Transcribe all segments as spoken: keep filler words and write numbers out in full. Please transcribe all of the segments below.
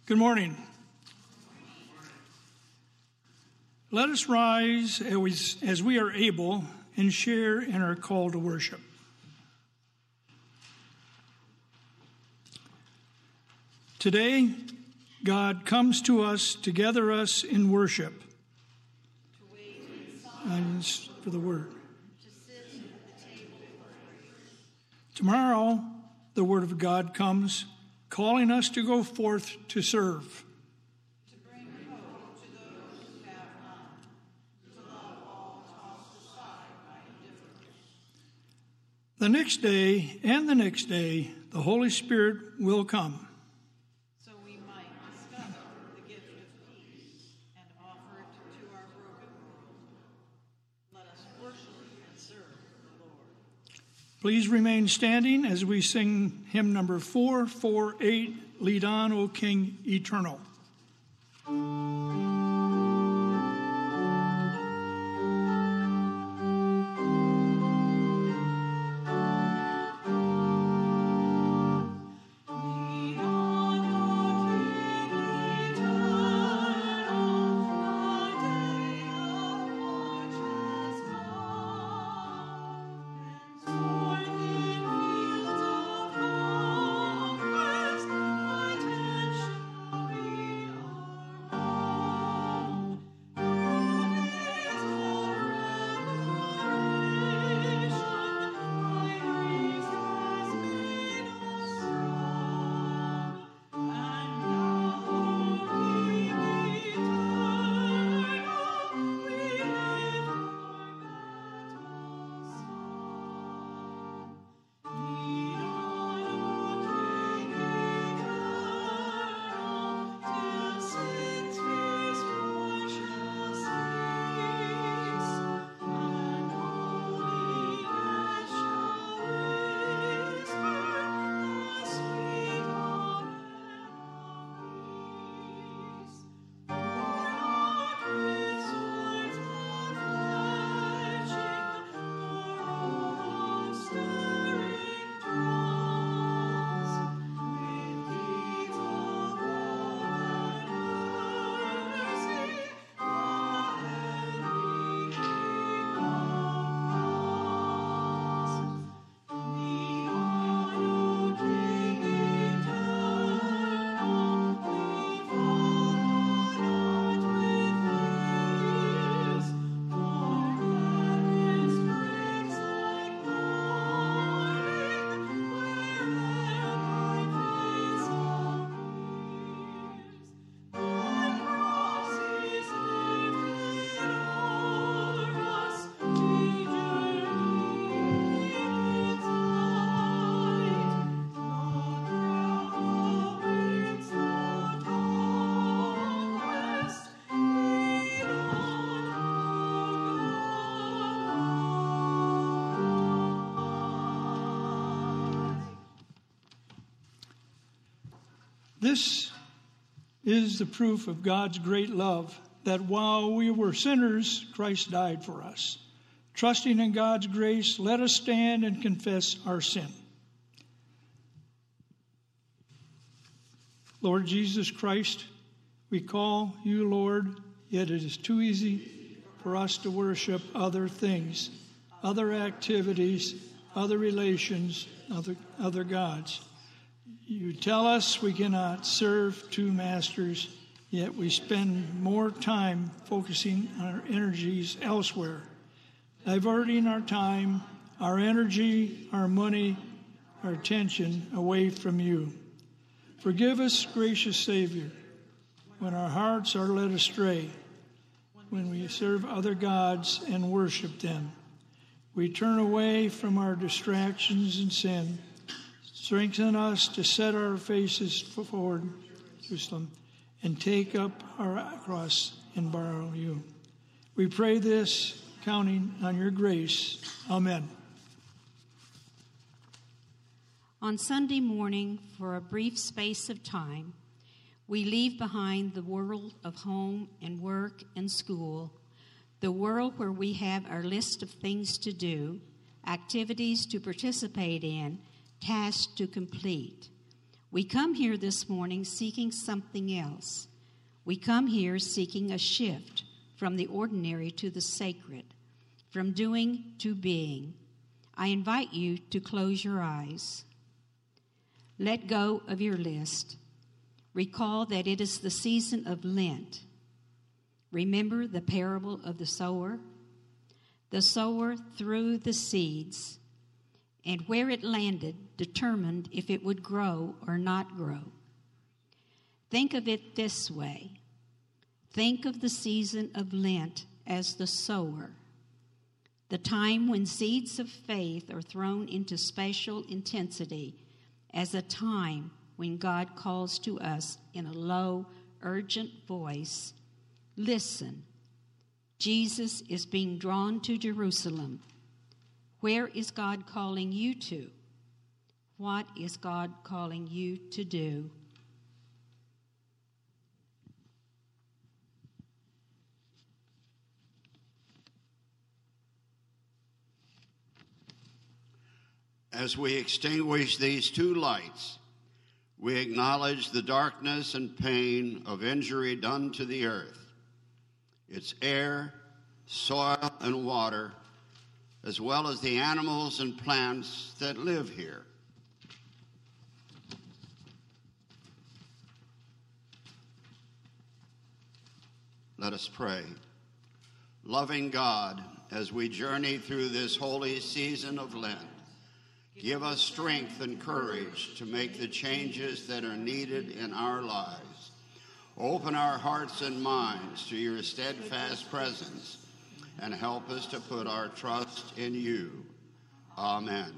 Good morning. Let us rise as we, as we are able and share in our call to worship. Today, God comes to us to gather us in worship. To wait in silence for the word. To sit at the table for prayer. Tomorrow, the word of God comes, calling us to go forth to serve. To bring hope to those who have none. To love all tossed aside by indifference. The next day and the next day, the Holy Spirit will come. So we might discover the gift of peace and offer it to our broken world. Let us worship and serve the Lord. Please remain standing as we sing hymn number four forty-eight, Lead On, O King Eternal. This is the proof of God's great love, that while we were sinners, Christ died for us. Trusting in God's grace, let us stand and confess our sin. Lord Jesus Christ, we call you Lord, yet it is too easy for us to worship other things, other activities, other relations, other, other gods. You tell us we cannot serve two masters, yet we spend more time focusing our energies elsewhere, diverting our time, our energy, our money, our attention away from you. Forgive us, gracious Savior, when our hearts are led astray, when we serve other gods and worship them. We turn away from our distractions and sin. Strengthen us to set our faces forward, Jerusalem, and take up our cross and borrow you. We pray this, counting on your grace. Amen. On Sunday morning, for a brief space of time, we leave behind the world of home and work and school, the world where we have our list of things to do, activities to participate in, tasks to complete. We come here this morning seeking something else. We come here seeking a shift from the ordinary to the sacred, from doing to being. I invite you to close your eyes. Let go of your list. Recall that it is the season of Lent. Remember the parable of the sower? The sower threw the seeds, and where it landed determined if it would grow or not grow. Think of it this way. Think of the season of Lent as the sower, the time when seeds of faith are thrown into special intensity, as a time when God calls to us in a low, urgent voice, listen, Jesus is being drawn to Jerusalem. Where is God calling you to? What is God calling you to do? As we extinguish these two lights, we acknowledge the darkness and pain of injury done to the earth, its air, soil, and water, as well as the animals and plants that live here. Let us pray. Loving God, as we journey through this holy season of Lent, give us strength and courage to make the changes that are needed in our lives. Open our hearts and minds to your steadfast presence and help us to put our trust in you. Amen.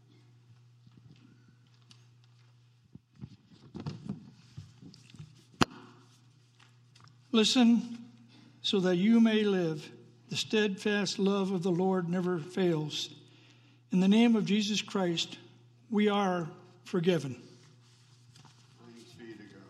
Listen so that you may live. The steadfast love of the Lord never fails. In the name of Jesus Christ, we are forgiven. Thanks be to God.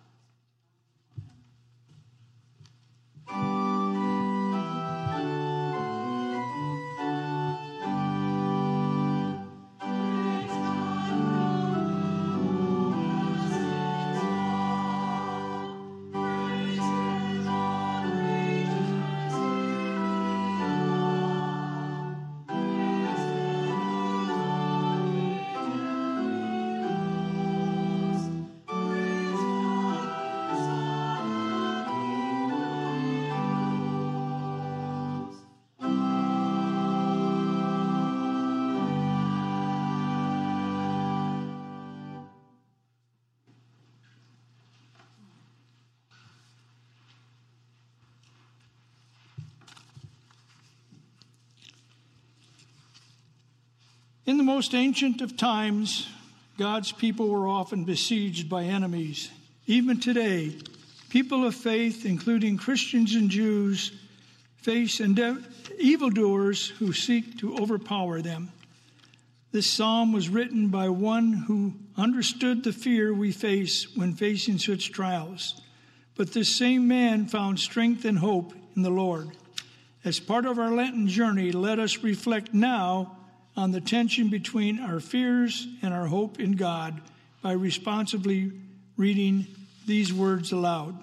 In the most ancient of times, God's people were often besieged by enemies. Even today, people of faith, including Christians and Jews, face endeav- evildoers who seek to overpower them. This psalm was written by one who understood the fear we face when facing such trials. But this same man found strength and hope in the Lord. As part of our Lenten journey, let us reflect now on the tension between our fears and our hope in God by responsibly reading these words aloud.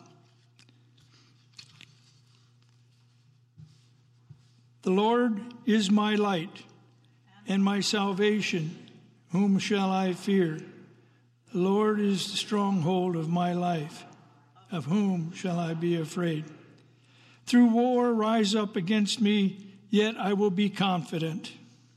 The Lord is my light and my salvation. Whom shall I fear? The Lord is the stronghold of my life. Of whom shall I be afraid? Through war rise up against me, yet I will be confident.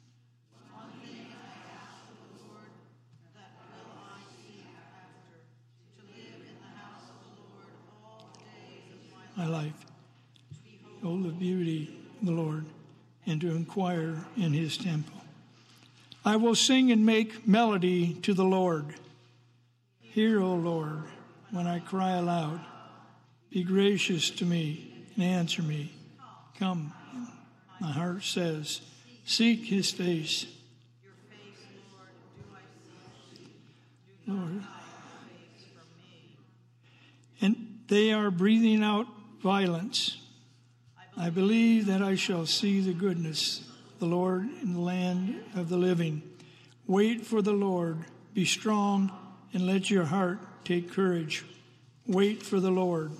My life, behold the beauty of the Lord, and to inquire in his temple. I will sing and make melody to the Lord. Hear, O Lord, when I cry aloud. Be gracious to me and answer me. Come, my heart says, seek his face. Your face, Lord, do I seek? Do not hide your face from me. And they are breathing out violence. I believe that I shall see the goodness of the Lord in the land of the living. Wait for the Lord. Be strong and let your heart take courage. Wait for the Lord.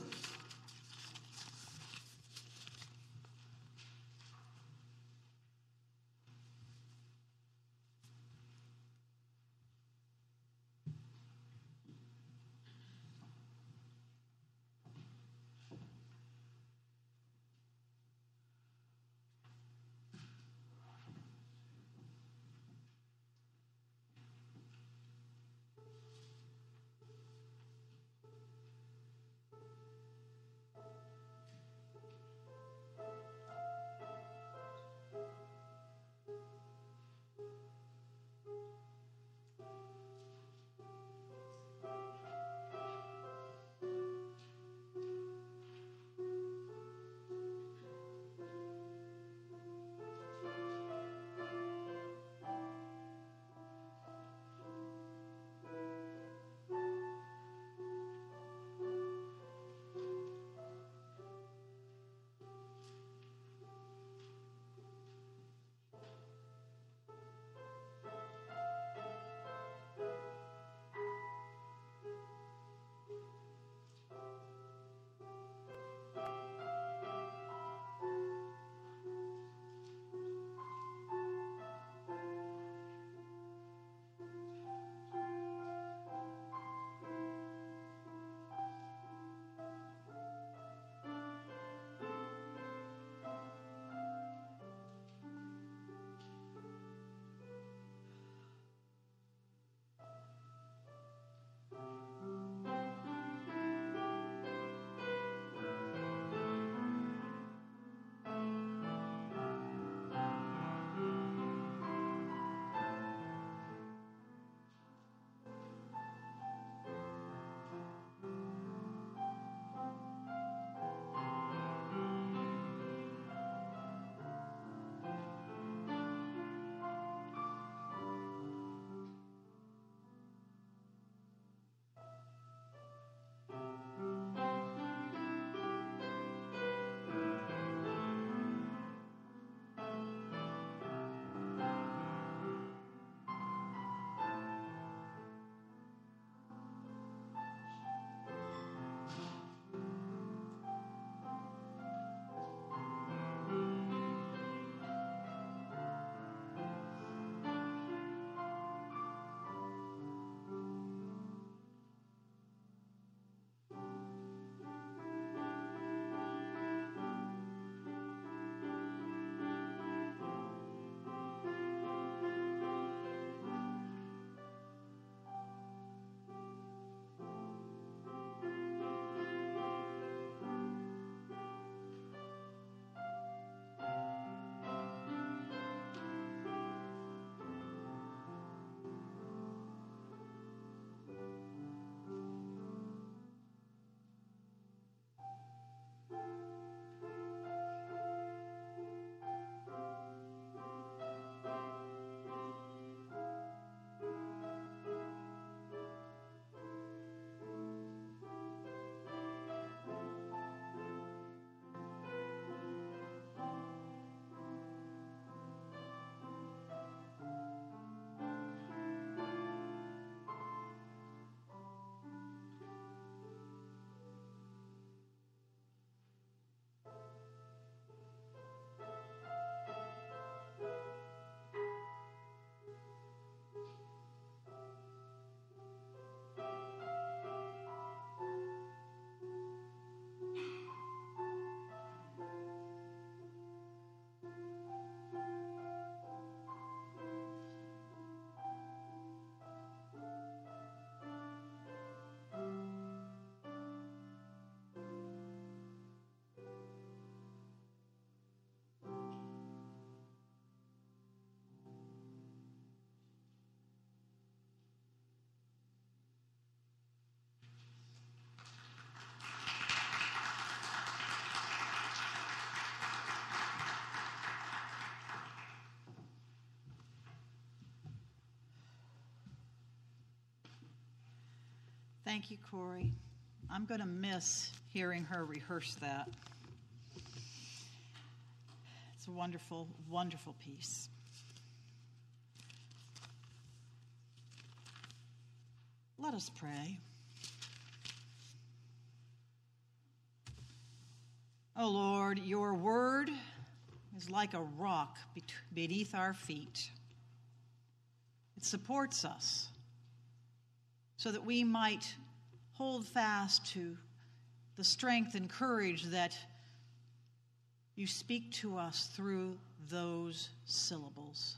Thank you, Corey. I'm going to miss hearing her rehearse that. It's a wonderful, wonderful piece. Let us pray. O Lord, your word is like a rock beneath our feet. It supports us so that we might hold fast to the strength and courage that you speak to us through those syllables.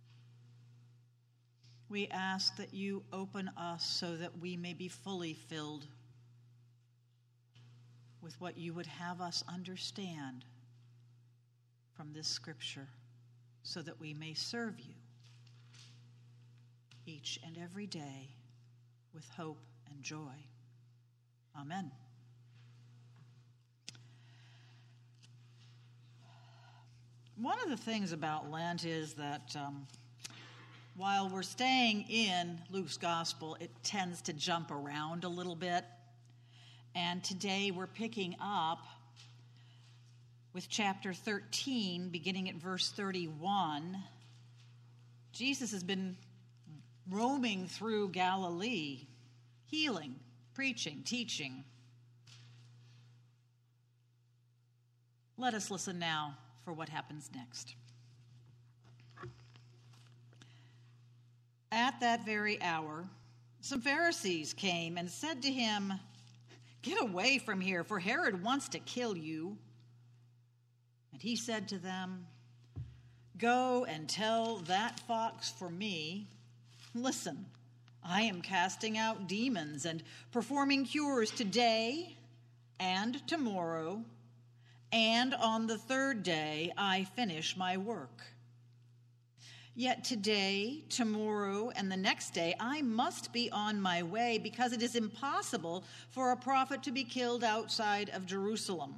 We ask that you open us so that we may be fully filled with what you would have us understand from this scripture, so that we may serve you each and every day with hope and joy. Amen. One of the things about Lent is that um, while we're staying in Luke's gospel, it tends to jump around a little bit. And today we're picking up with chapter thirteen, beginning at verse thirty-one. Jesus has been roaming through Galilee, healing, preaching, teaching. Let us listen now for what happens next. At that very hour, some Pharisees came and said to him, "Get away from here, for Herod wants to kill you." And he said to them, "Go and tell that fox for me, listen, I am casting out demons and performing cures today and tomorrow, and on the third day I finish my work. Yet today, tomorrow, and the next day I must be on my way, because it is impossible for a prophet to be killed outside of Jerusalem.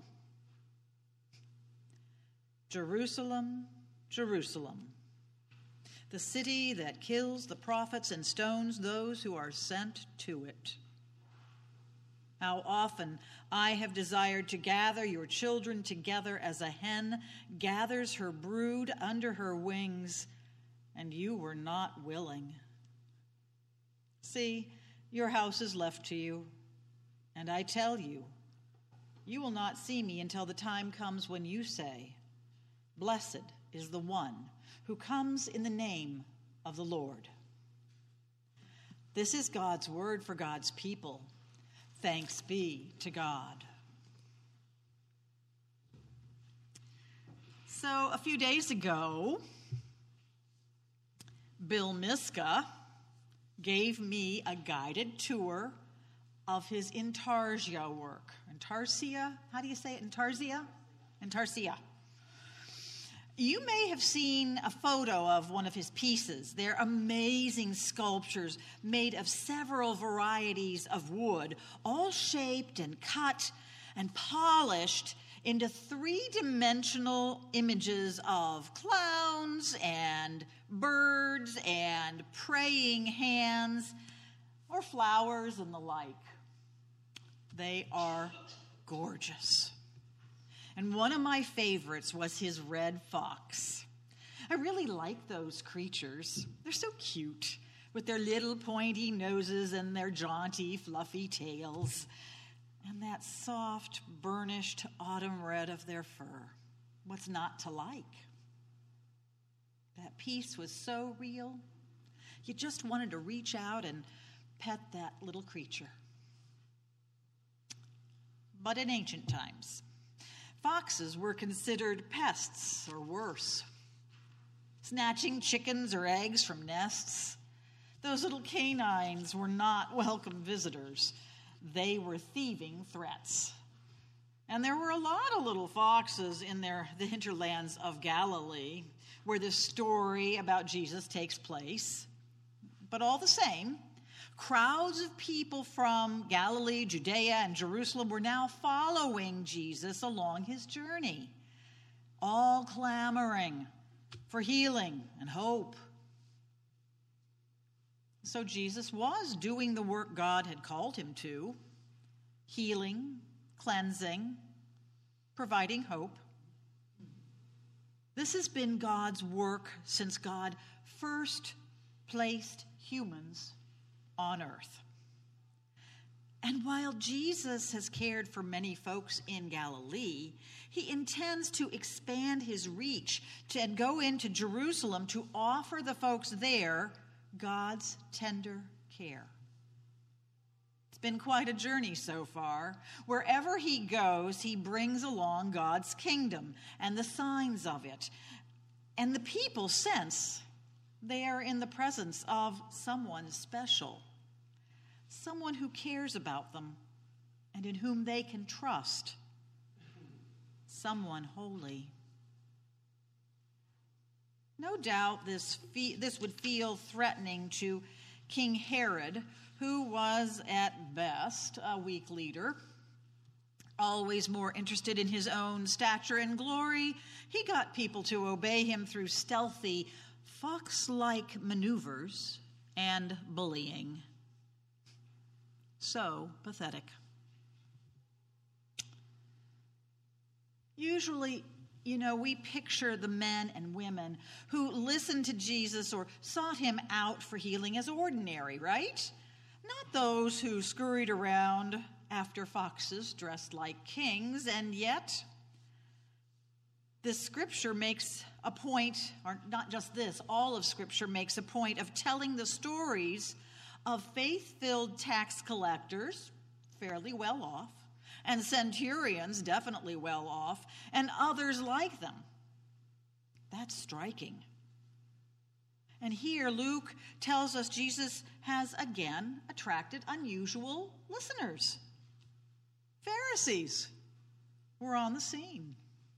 Jerusalem, Jerusalem, the city that kills the prophets and stones those who are sent to it. How often I have desired to gather your children together as a hen gathers her brood under her wings, and you were not willing. See, your house is left to you, and I tell you, you will not see me until the time comes when you say, 'Blessed is the one who comes in the name of the Lord.'" This is God's word for God's people. Thanks be to God. So a few days ago, Bill Miska gave me a guided tour of his Intarsia work. Intarsia? How do you say it? Intarsia? Intarsia. You may have seen a photo of one of his pieces. They're amazing sculptures made of several varieties of wood, all shaped and cut and polished into three-dimensional images of clowns and birds and praying hands or flowers and the like. They are gorgeous. And one of my favorites was his red fox. I really like those creatures. They're so cute, with their little pointy noses and their jaunty, fluffy tails, and that soft, burnished autumn red of their fur. What's not to like? That piece was so real. You just wanted to reach out and pet that little creature. But in ancient times, foxes were considered pests or worse, snatching chickens or eggs from nests. Those little canines were not welcome visitors. They were thieving threats. And there were a lot of little foxes in their, the hinterlands of Galilee, where this story about Jesus takes place. But all the same, crowds of people from Galilee, Judea, and Jerusalem were now following Jesus along his journey, all clamoring for healing and hope. So Jesus was doing the work God had called him to, healing, cleansing, providing hope. This has been God's work since God first placed humans on earth. And while Jesus has cared for many folks in Galilee, he intends to expand his reach to, and go into Jerusalem to offer the folks there God's tender care. It's been quite a journey so far. Wherever he goes, he brings along God's kingdom and the signs of it. And the people sense they are in the presence of someone special, someone who cares about them and in whom they can trust, someone holy. No doubt this fe- this would feel threatening to King Herod, who was at best a weak leader, always more interested in his own stature and glory. He got people to obey him through stealthy, fox-like maneuvers and bullying. So pathetic. Usually, you know, we picture the men and women who listened to Jesus or sought him out for healing as ordinary, right? Not those who scurried around after foxes dressed like kings. And yet, this scripture makes a point, or not just this, all of scripture makes a point of telling the stories of faith-filled tax collectors, fairly well off, and centurions, definitely well off, and others like them. That's striking. And here Luke tells us Jesus has again attracted unusual listeners. Pharisees were on the scene.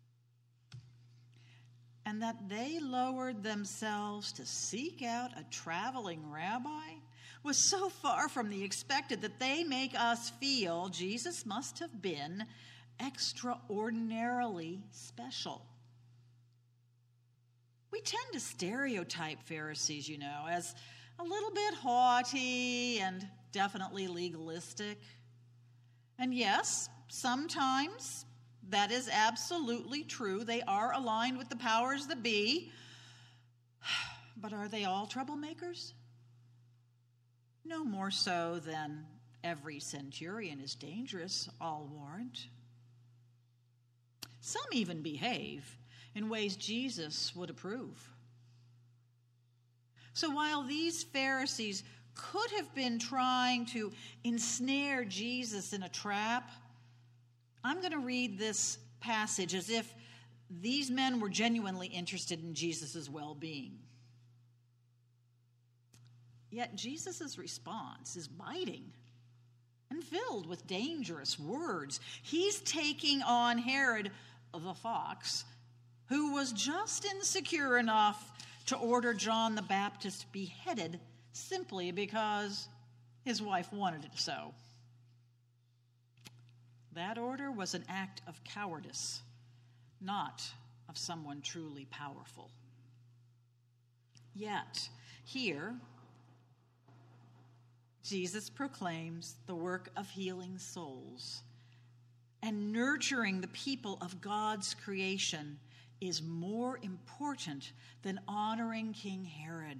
And that they lowered themselves to seek out a traveling rabbi was so far from the expected that they make us feel Jesus must have been extraordinarily special. We tend to stereotype Pharisees, you know, as a little bit haughty and definitely legalistic. And yes, sometimes that is absolutely true. They are aligned with the powers that be. But are they all troublemakers? No more so than every centurion is dangerous, all warrant. Some even behave in ways Jesus would approve. So while these Pharisees could have been trying to ensnare Jesus in a trap, I'm going to read this passage as if these men were genuinely interested in Jesus' well-being. Yet Jesus' response is biting and filled with dangerous words. He's taking on Herod the fox, who was just insecure enough to order John the Baptist beheaded simply because his wife wanted it so. That order was an act of cowardice, not of someone truly powerful. Yet, here, Jesus proclaims the work of healing souls, and nurturing the people of God's creation is more important than honoring King Herod.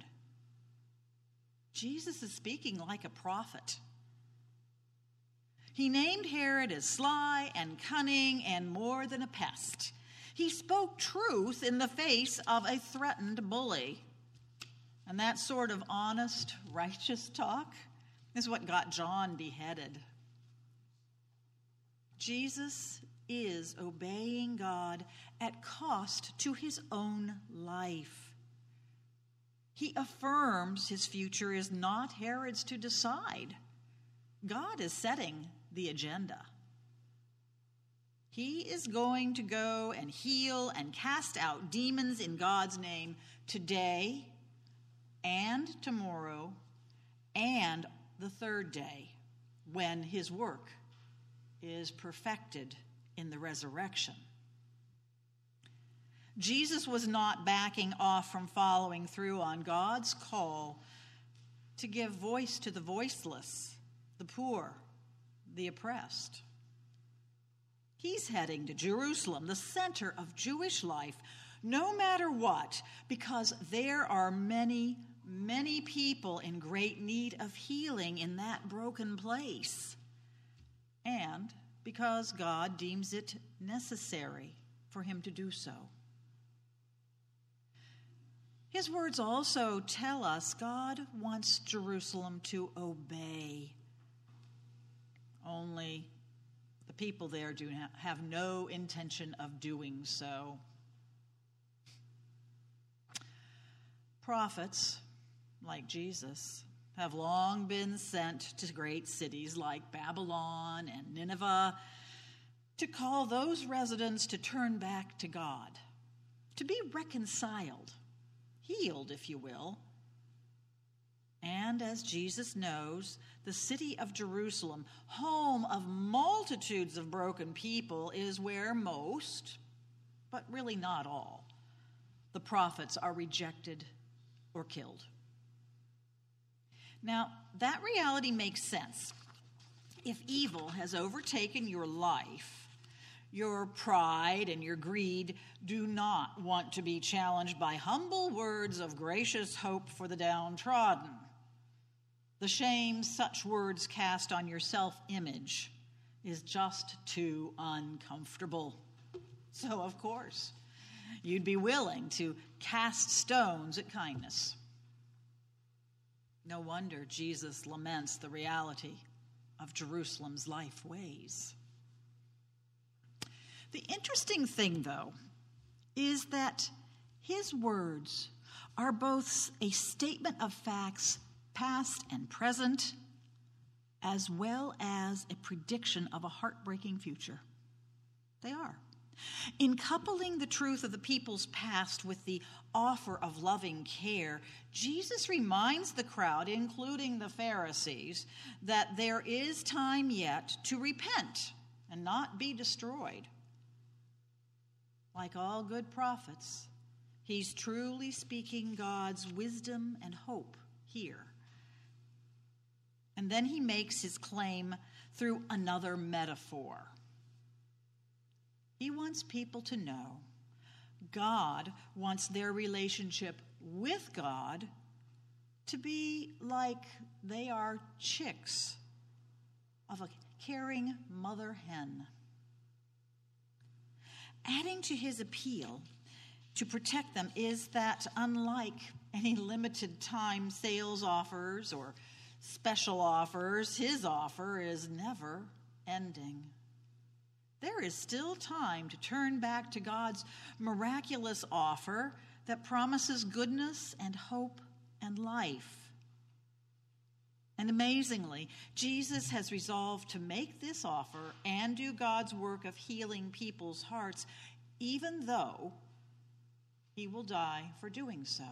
Jesus is speaking like a prophet. He named Herod as sly and cunning and more than a pest. He spoke truth in the face of a threatened bully. And that sort of honest, righteous talk is what got John beheaded. Jesus is obeying God at cost to his own life. He affirms his future is not Herod's to decide. God is setting the agenda. He is going to go and heal and cast out demons in God's name today and tomorrow and the third day, when his work is perfected in the resurrection. Jesus was not backing off from following through on God's call to give voice to the voiceless, the poor, the oppressed. He's heading to Jerusalem, the center of Jewish life, no matter what, because there are many, many people in great need of healing in that broken place. and because God deems it necessary for him to do so. His words also tell us God wants Jerusalem to obey. Only the people there do not have no intention of doing so. Prophets, like Jesus, have long been sent to great cities like Babylon and Nineveh to call those residents to turn back to God, to be reconciled, healed, if you will. And as Jesus knows, the city of Jerusalem, home of multitudes of broken people, is where most, but really not all, the prophets are rejected or killed. Now, that reality makes sense. If evil has overtaken your life, your pride and your greed do not want to be challenged by humble words of gracious hope for the downtrodden. The shame such words cast on your self-image is just too uncomfortable. So, of course, you'd be willing to cast stones at kindness. No wonder Jesus laments the reality of Jerusalem's life ways. The interesting thing, though, is that his words are both a statement of facts, past and present, as well as a prediction of a heartbreaking future. They are. In coupling the truth of the people's past with the offer of loving care, Jesus reminds the crowd, including the Pharisees, that there is time yet to repent and not be destroyed. Like all good prophets, he's truly speaking God's wisdom and hope here. And then he makes his claim through another metaphor. He wants people to know God wants their relationship with God to be like they are chicks of a caring mother hen. Adding to his appeal to protect them is that unlike any limited time sales offers or special offers, his offer is never ending. There is still time to turn back to God's miraculous offer that promises goodness and hope and life. And amazingly, Jesus has resolved to make this offer and do God's work of healing people's hearts, even though he will die for doing so.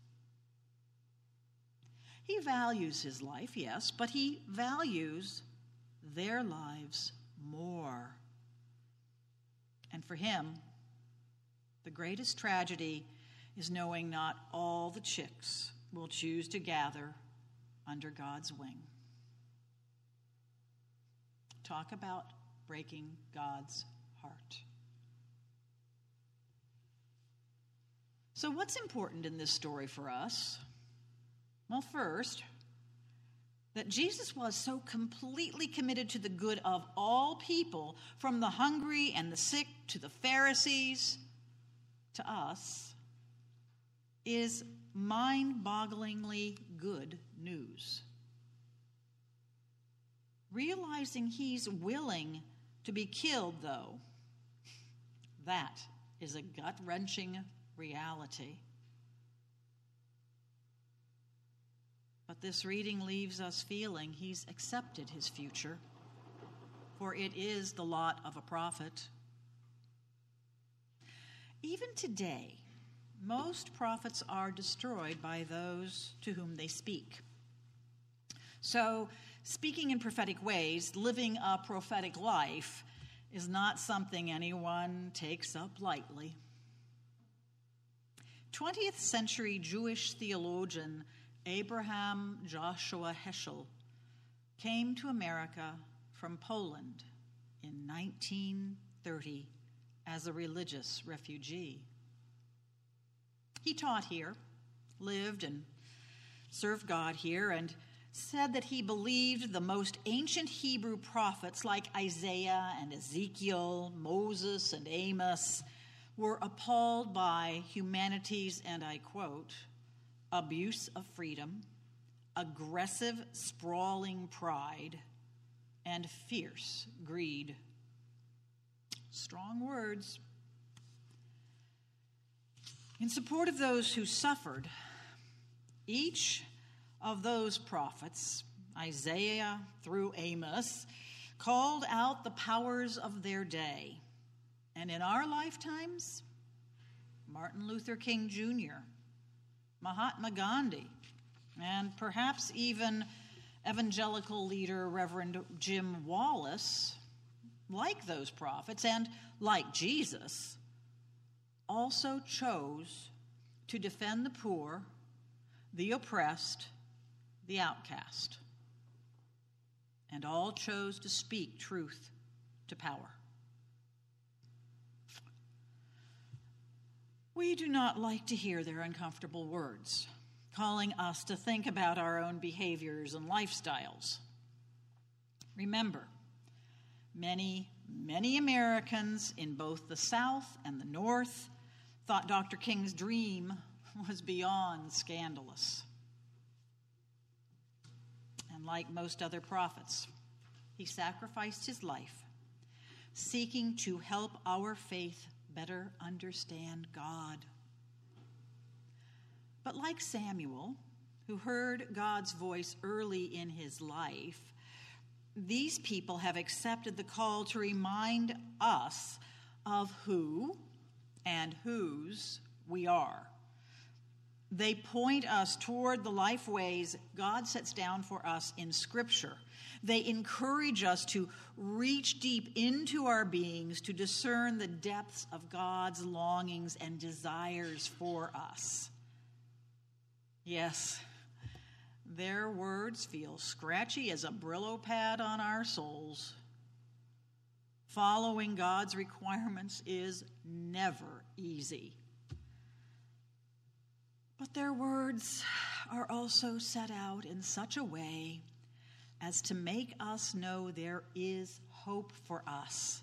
He values his life, yes, but he values their lives more. And for him, the greatest tragedy is knowing not all the chicks will choose to gather under God's wing. Talk about breaking God's heart. So what's important in this story for us? Well, first, that Jesus was so completely committed to the good of all people, from the hungry and the sick to the Pharisees to us, is mind-bogglingly good news. Realizing he's willing to be killed, though, that is a gut-wrenching reality. But this reading leaves us feeling he's accepted his future, for it is the lot of a prophet. Even today, most prophets are destroyed by those to whom they speak. So, speaking in prophetic ways, living a prophetic life, is not something anyone takes up lightly. twentieth century Jewish theologian Abraham Joshua Heschel came to America from Poland in nineteen thirty as a religious refugee. He taught here, lived and served God here, and said that he believed the most ancient Hebrew prophets like Isaiah and Ezekiel, Moses and Amos were appalled by humanity's, and I quote, abuse of freedom, aggressive, sprawling pride, and fierce greed. Strong words. In support of those who suffered, each of those prophets, Isaiah through Amos, called out the powers of their day. And in our lifetimes, Martin Luther King Junior, Mahatma Gandhi, and perhaps even evangelical leader Reverend Jim Wallace, like those prophets and like Jesus, also chose to defend the poor, the oppressed, the outcast, and all chose to speak truth to power. We do not like to hear their uncomfortable words, calling us to think about our own behaviors and lifestyles. Remember, many, many Americans in both the South and the North thought Doctor King's dream was beyond scandalous. And like most other prophets, he sacrificed his life, seeking to help our faith better understand God. But like Samuel, who heard God's voice early in his life, these people have accepted the call to remind us of who and whose we are. They point us toward the life ways God sets down for us in Scripture. They encourage us to reach deep into our beings to discern the depths of God's longings and desires for us. Yes, their words feel scratchy as a Brillo pad on our souls. Following God's requirements is never easy. But their words are also set out in such a way as to make us know there is hope for us.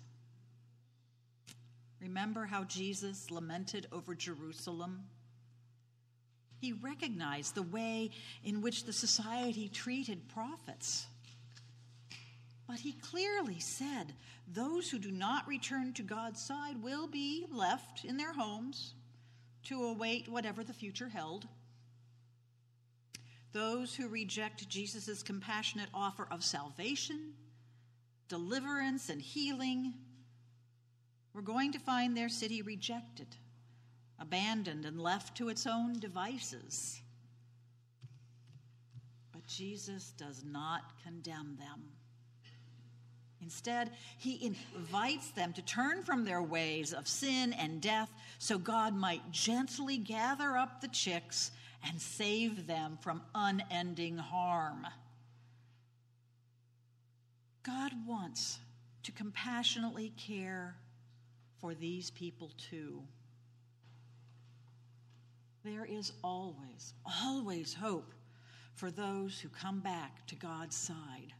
Remember how Jesus lamented over Jerusalem? He recognized the way in which the society treated prophets. But he clearly said those who do not return to God's side will be left in their homes to await whatever the future held. Those who reject Jesus' compassionate offer of salvation, deliverance, and healing were going to find their city rejected, abandoned, and left to its own devices. But Jesus does not condemn them. Instead, he invites them to turn from their ways of sin and death so God might gently gather up the chicks and save them from unending harm. God wants to compassionately care for these people too. There is always, always hope for those who come back to God's side.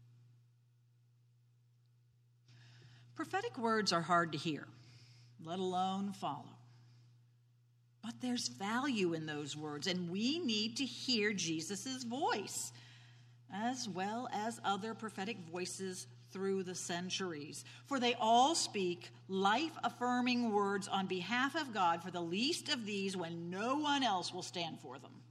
Prophetic words are hard to hear, let alone follow. But there's value in those words, and we need to hear Jesus' voice, as well as other prophetic voices through the centuries. For they all speak life-affirming words on behalf of God for the least of these when no one else will stand for them.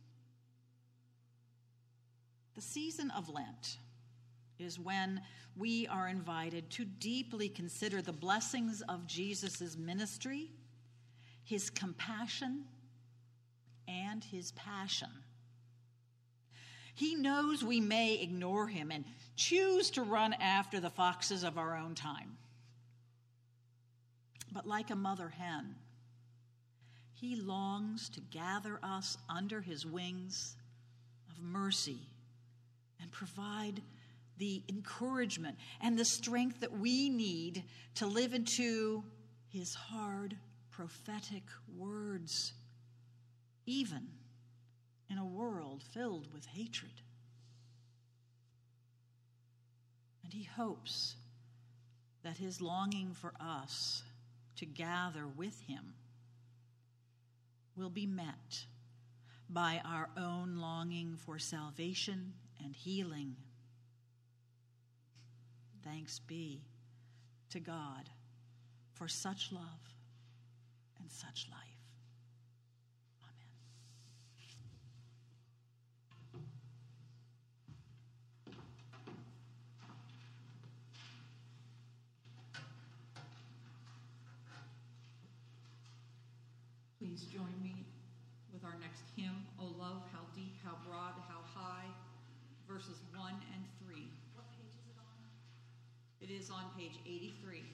The season of Lent is when we are invited to deeply consider the blessings of Jesus' ministry, his compassion, and his passion. He knows we may ignore him and choose to run after the foxes of our own time. But like a mother hen, he longs to gather us under his wings of mercy and provide the encouragement and the strength that we need to live into his hard prophetic words, even in a world filled with hatred. And he hopes that his longing for us to gather with him will be met by our own longing for salvation and healing. Thanks be to God for such love and such life. Amen. Please join me with our next hymn, O Love, How Deep, How Broad, How High, verses one and three. What page is it on? It is on page eighty-three.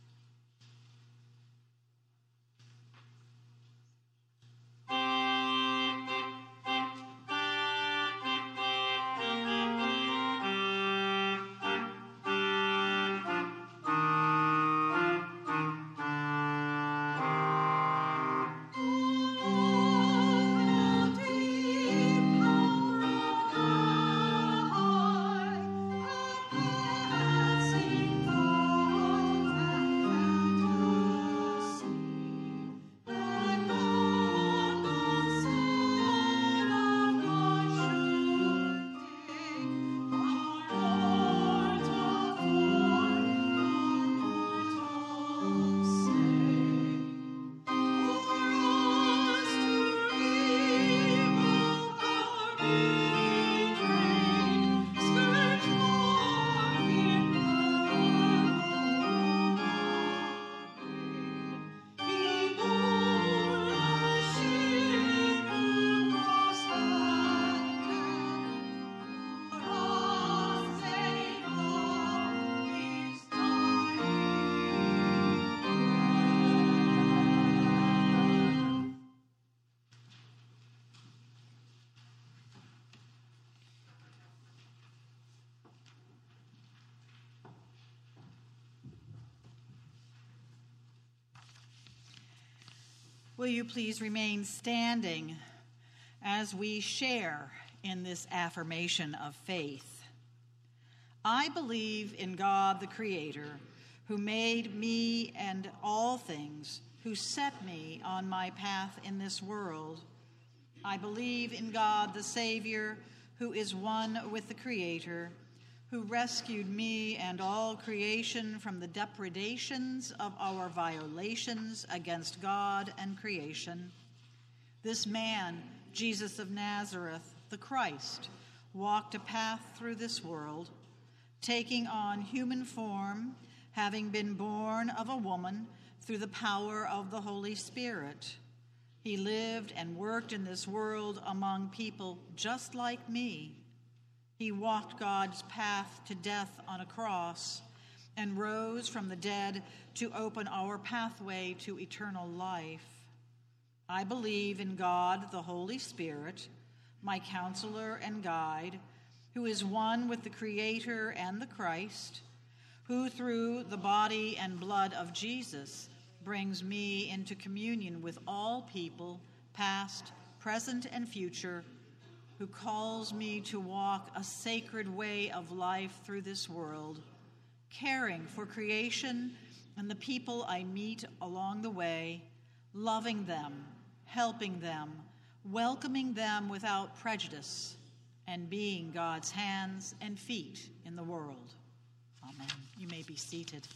Will you please remain standing as we share in this affirmation of faith? I believe in God the Creator, who made me and all things, who set me on my path in this world. I believe in God the Savior, who is one with the Creator, who rescued me and all creation from the depredations of our violations against God and creation. This man, Jesus of Nazareth, the Christ, walked a path through this world, taking on human form, having been born of a woman through the power of the Holy Spirit. He lived and worked in this world among people just like me. He walked God's path to death on a cross and rose from the dead to open our pathway to eternal life. I believe in God, the Holy Spirit, my counselor and guide, who is one with the Creator and the Christ, who through the body and blood of Jesus brings me into communion with all people, past, present, and future, who calls me to walk a sacred way of life through this world, caring for creation and the people I meet along the way, loving them, helping them, welcoming them without prejudice, and being God's hands and feet in the world. Amen. You may be seated.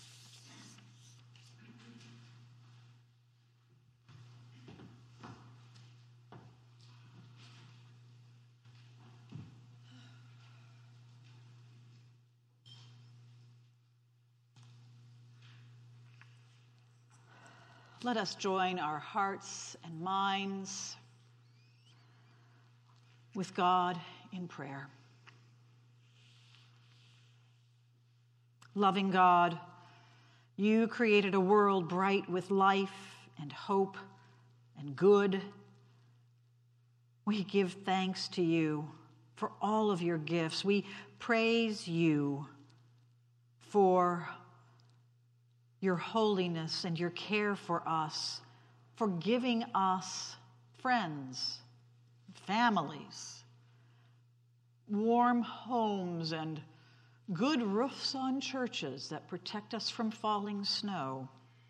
Let us join our hearts and minds with God in prayer. Loving God, you created a world bright with life and hope and good. We give thanks to you for all of your gifts. We praise you for your holiness and your care for us, for giving us friends, families, warm homes, and good roofs on churches that protect us from falling snow.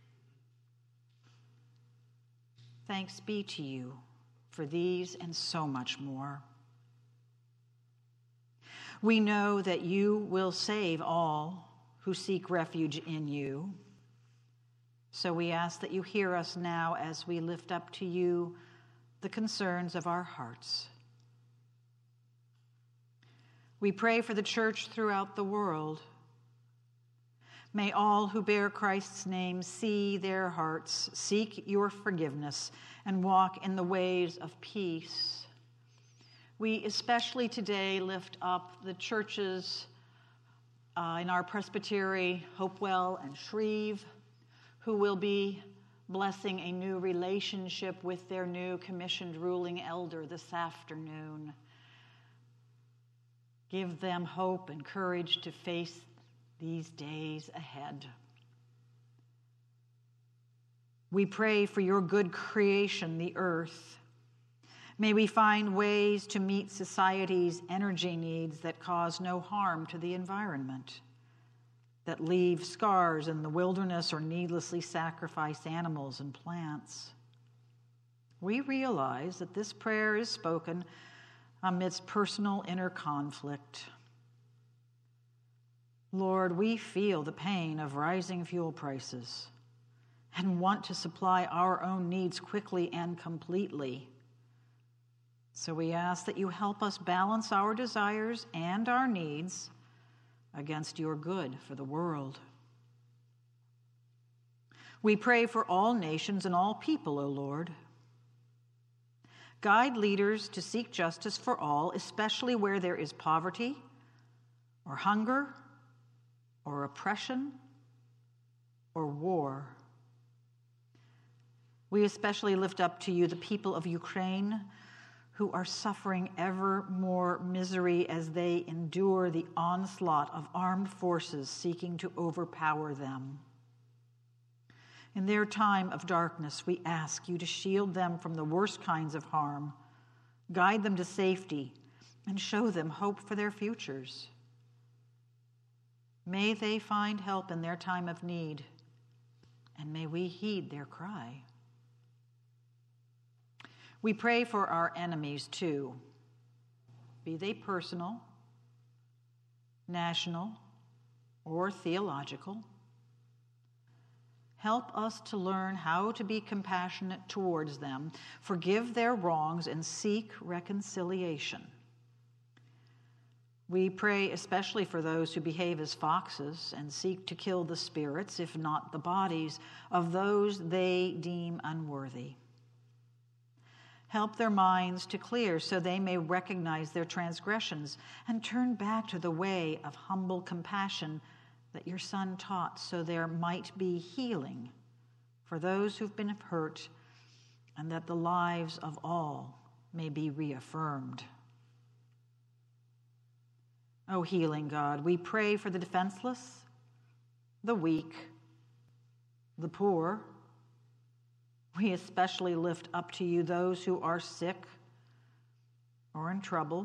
Thanks be to you for these and so much more. We know that you will save all who seek refuge in you. So we ask that you hear us now as we lift up to you the concerns of our hearts. We pray for the church throughout the world. May all who bear Christ's name see their hearts, seek your forgiveness, and walk in the ways of peace. We especially today lift up the churches uh, in our presbytery, Hopewell and Shreve, who will be blessing a new relationship with their new commissioned ruling elder this afternoon. Give them hope and courage to face these days ahead. We pray for your good creation, the earth. May we find ways to meet society's energy needs that cause no harm to the environment, that leave scars in the wilderness or needlessly sacrifice animals and plants. We realize that this prayer is spoken amidst personal inner conflict. Lord, we feel the pain of rising fuel prices and want to supply our own needs quickly and completely. So we ask that you help us balance our desires and our needs against your good for the world. We pray for all nations and all people, O Lord. Guide leaders to seek justice for all, especially where there is poverty or hunger or oppression or war. We especially lift up to you the people of Ukraine who are suffering ever more misery as they endure the onslaught of armed forces seeking to overpower them. In their time of darkness, we ask you to shield them from the worst kinds of harm, guide them to safety, and show them hope for their futures. May they find help in their time of need, and may we heed their cry. We pray for our enemies too, be they personal, national, or theological. Help us to learn how to be compassionate towards them, forgive their wrongs, and seek reconciliation. We pray especially for those who behave as foxes and seek to kill the spirits, if not the bodies, of those they deem unworthy. Help their minds to clear so they may recognize their transgressions and turn back to the way of humble compassion that your Son taught, so there might be healing for those who've been hurt, and that the lives of all may be reaffirmed. O healing God, we pray for the defenseless, the weak, the poor. We especially lift up to you those who are sick or in trouble.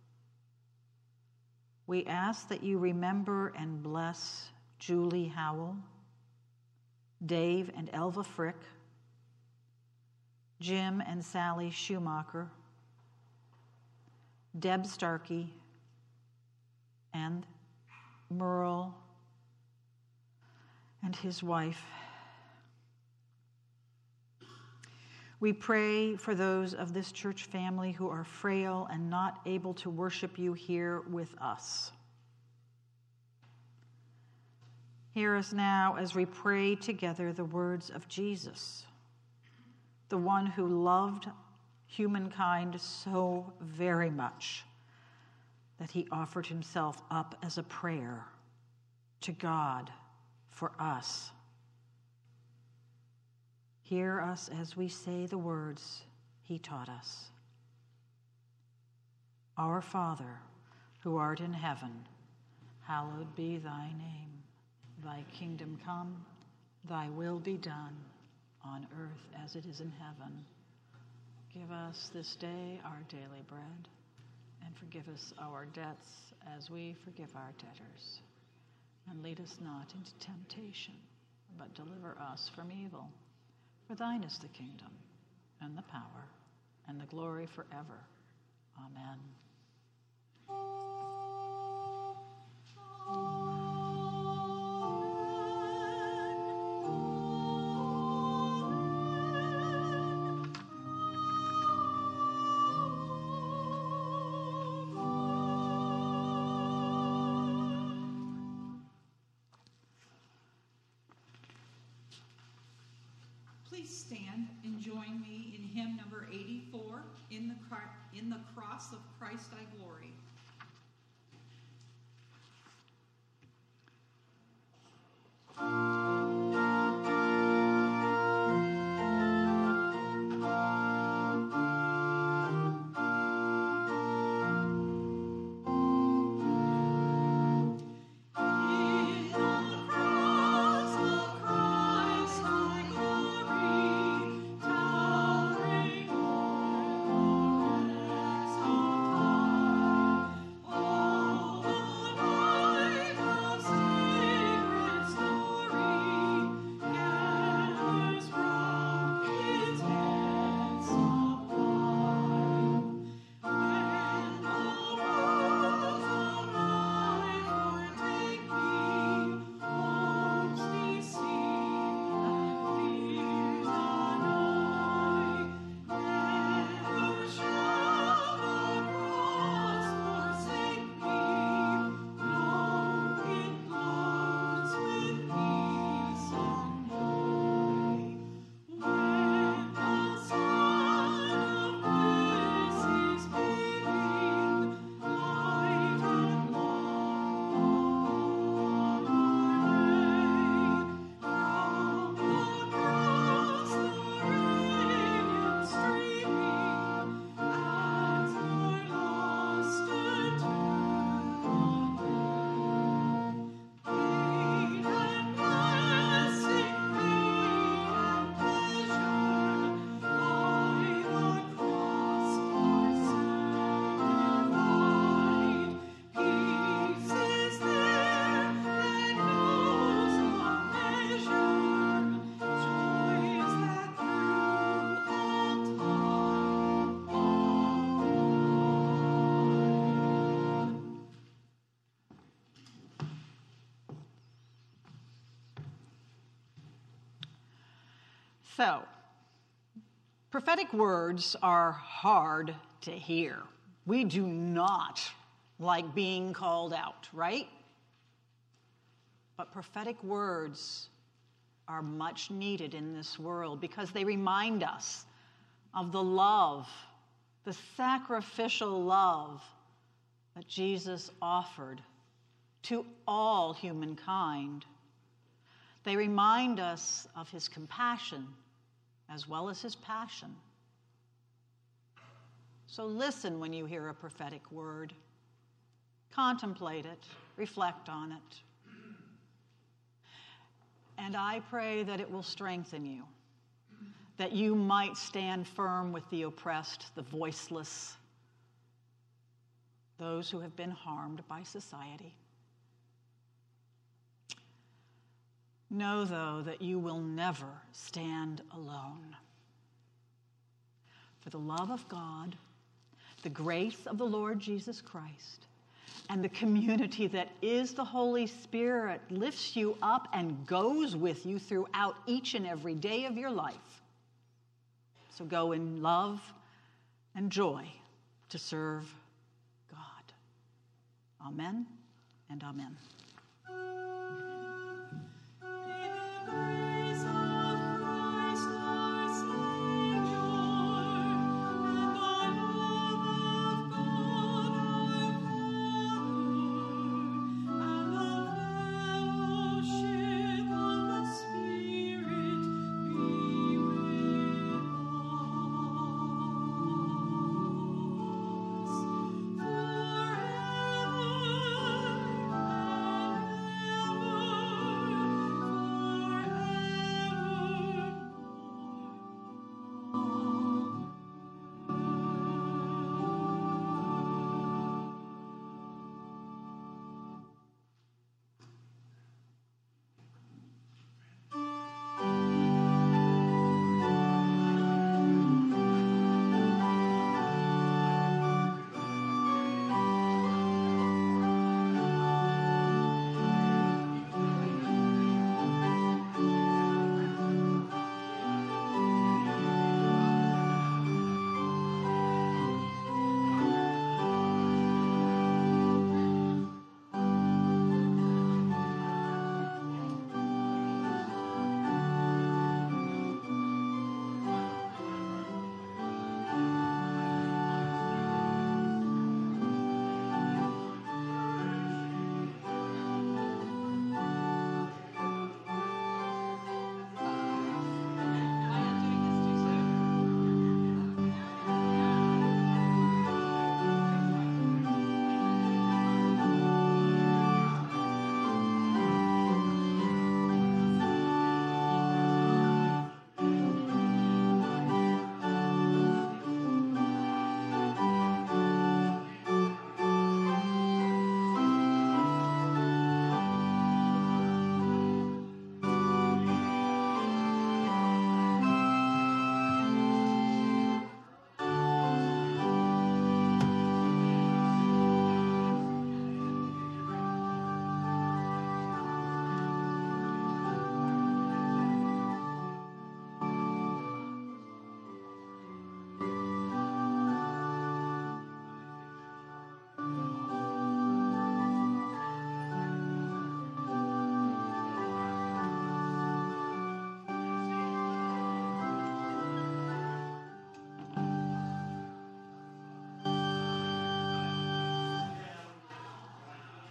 We ask that you remember and bless Julie Howell, Dave and Elva Frick, Jim and Sally Schumacher, Deb Starkey, and Merle and his wife. We pray for those of this church family who are frail and not able to worship you here with us. Hear us now as we pray together the words of Jesus, the one who loved humankind so very much that he offered himself up as a prayer to God for us. Hear us as we say the words he taught us. Our Father, who art in heaven, hallowed be thy name. Thy kingdom come, thy will be done, on earth as it is in heaven. Give us this day our daily bread, And forgive us our debts as we forgive our debtors. And lead us not into temptation, but deliver us from evil. For thine is the kingdom, and the power, and the glory forever. Amen. Please stand and join me in hymn number eighty-four, In the, in the Cross of Christ I Glory. So, prophetic words are hard to hear. We do not like being called out, right? But prophetic words are much needed in this world because they remind us of the love, the sacrificial love that Jesus offered to all humankind. They remind us of his compassion as well as his passion. So listen when you hear a prophetic word. Contemplate it, reflect on it. And I pray that it will strengthen you, that you might stand firm with the oppressed, the voiceless, those who have been harmed by society. Know, though, that you will never stand alone. For the love of God, the grace of the Lord Jesus Christ, and the community that is the Holy Spirit lifts you up and goes with you throughout each and every day of your life. So go in love and joy to serve God. Amen and amen.